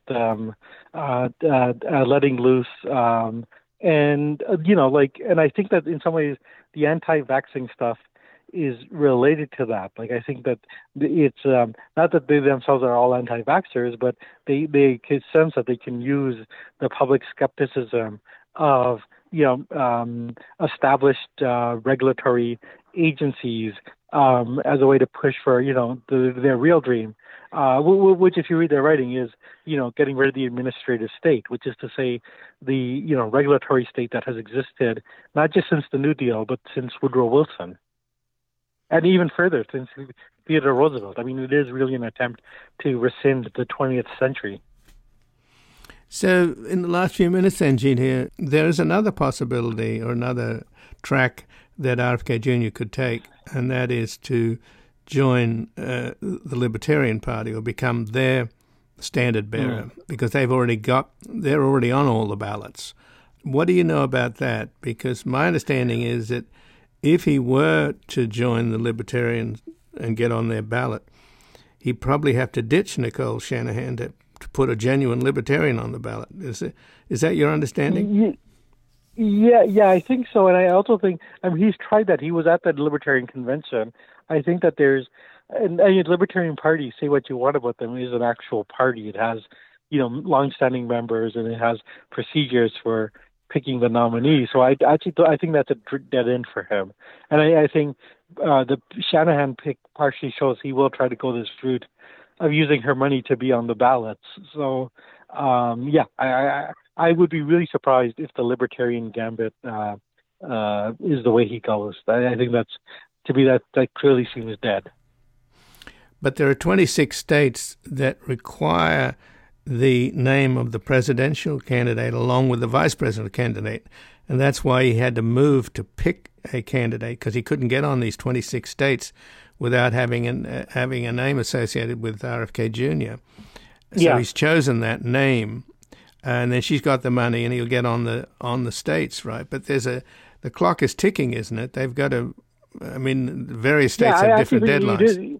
letting loose. And I think that in some ways the anti-vaxxing stuff is related to that. Like, I think that it's not that they themselves are all anti-vaxxers, but they can sense that they can use the public skepticism of established regulatory agencies as a way to push for their real dream, which, if you read their writing, is getting rid of the administrative state, which is to say the regulatory state that has existed not just since the New Deal but since Woodrow Wilson. And even further, since Theodore Roosevelt. I mean, it is really an attempt to rescind the 20th century. So in the last few minutes then, Jeet, here, there is another possibility or another track that RFK Jr. could take, and that is to join the Libertarian Party or become their standard bearer, because they're already on all the ballots. What do you know about that? Because my understanding is that if he were to join the Libertarians and get on their ballot, he'd probably have to ditch Nicole Shanahan to put a genuine Libertarian on the ballot. Is that your understanding? Yeah, I think so. And I also think, he's tried that. He was at that Libertarian convention. I think that and the Libertarian Party, say what you want about them, is an actual party. It has, long-standing members, and it has procedures for picking the nominee. So I think that's a dead end for him. And I think the Shanahan pick partially shows he will try to go this route of using her money to be on the ballots. So, I would be really surprised if the Libertarian gambit is the way he goes. I think that clearly seems dead. But there are 26 states that require the name of the presidential candidate along with the vice presidential candidate. And that's why he had to move to pick a candidate, because he couldn't get on these 26 states without having a name associated with RFK Jr. So he's chosen that name, and then she's got the money, and he'll get on the states, right? But the clock is ticking, isn't it? They've got to. I mean, various states have different deadlines.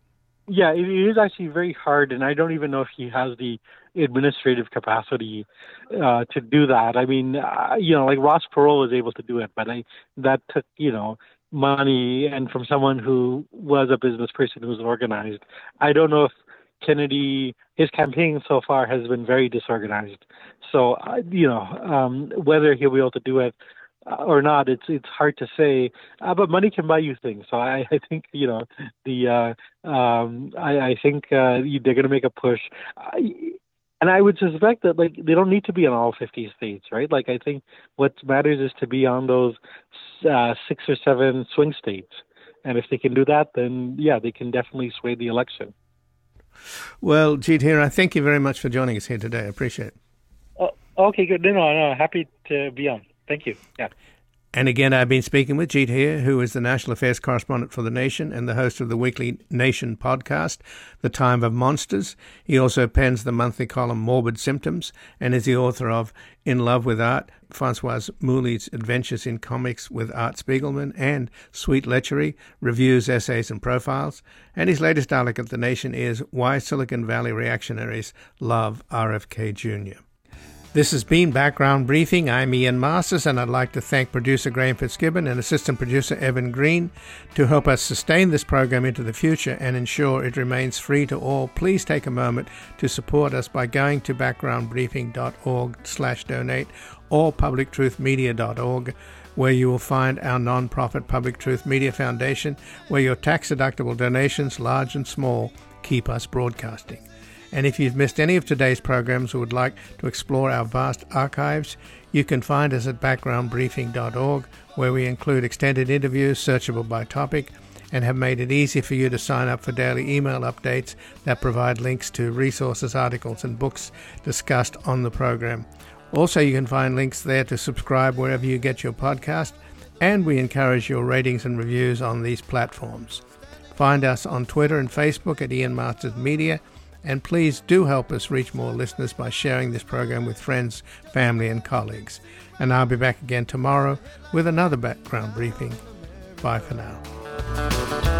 It is actually very hard, and I don't even know if he has the administrative capacity to do that. I mean, like Ross Perot was able to do it, but that took, money, and from someone who was a business person who was organized. I don't know if Kennedy, his campaign so far has been very disorganized. So, whether he'll be able to do it or not, it's hard to say. But money can buy you things. So I think I think they're going to make a push. And I would suspect that they don't need to be in all 50 states, right? Like, I think what matters is to be on those 6 or 7 swing states. And if they can do that, then they can definitely sway the election. Well, Jeet Heer, I thank you very much for joining us here today. I appreciate it. Okay, good. No, happy to be on. Thank you. Yeah. And again, I've been speaking with Jeet Heer, who is the National Affairs Correspondent for The Nation and the host of the weekly Nation podcast, The Time of Monsters. He also pens the monthly column Morbid Symptoms and is the author of In Love with Art, Francoise Mouly's Adventures in Comics with Art Spiegelman, and Sweet Lechery, Reviews, Essays, and Profiles. And his latest article at The Nation is Why Silicon Valley Reactionaries Love RFK Jr. This has been Background Briefing. I'm Ian Masters, and I'd like to thank producer Graham Fitzgibbon and assistant producer Evan Green. To help us sustain this program into the future and ensure it remains free to all, please take a moment to support us by going to backgroundbriefing.org/donate or publictruthmedia.org, where you will find our non-profit Public Truth Media Foundation, where your tax-deductible donations, large and small, keep us broadcasting. And if you've missed any of today's programs or would like to explore our vast archives, you can find us at backgroundbriefing.org, where we include extended interviews searchable by topic and have made it easy for you to sign up for daily email updates that provide links to resources, articles, and books discussed on the program. Also, you can find links there to subscribe wherever you get your podcast, and we encourage your ratings and reviews on these platforms. Find us on Twitter and Facebook at Ian Masters Media, and please do help us reach more listeners by sharing this program with friends, family, and colleagues. And I'll be back again tomorrow with another Background Briefing. Bye for now. Bye.